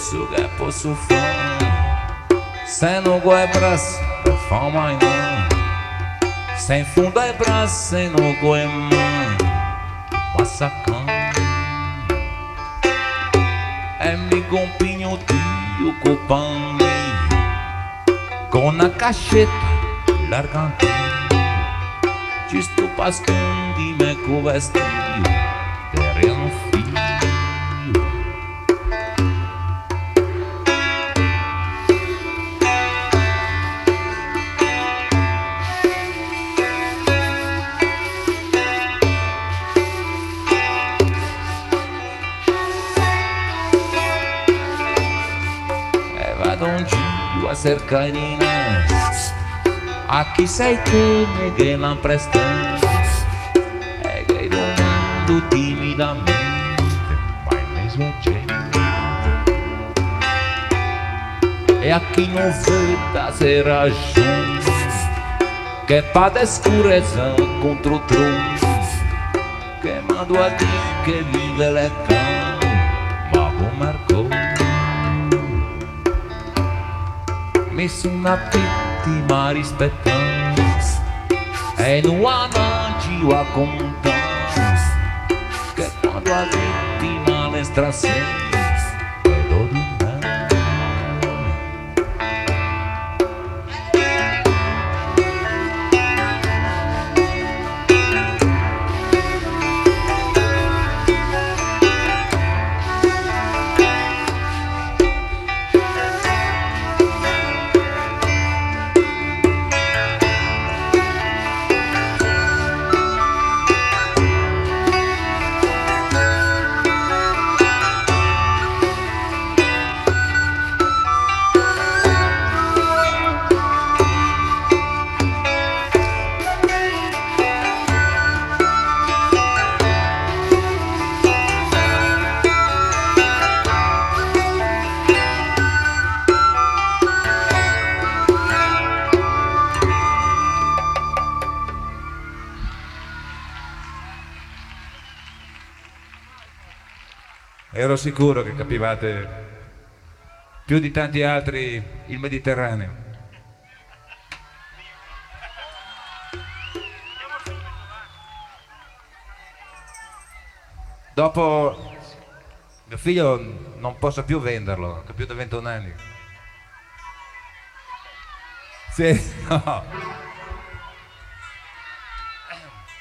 su che posso fare, se non vuoi braccia per fare mai no, se in fondo ai braccia non vuoi mai, passa cane e mi compagno Dio copani con una cascetta largante, ci sto pascondi me con vestito per un figlio. E vado in giro a cercare di me, a chi sei te che l'han prestato e che domando timidamente mai mesmo gente, e a chi non veda se ragione che fa scurezza contro tronchi, che mando a dire che vive le cane ma con Marco mi sono una vittima rispettata e non hanno a contare che quando la vittima le strassegne vedo di me. Ero sicuro che capivate più di tanti altri il Mediterraneo. Dopo mio figlio non posso più venderlo, ha più di 21 anni. Sì, no.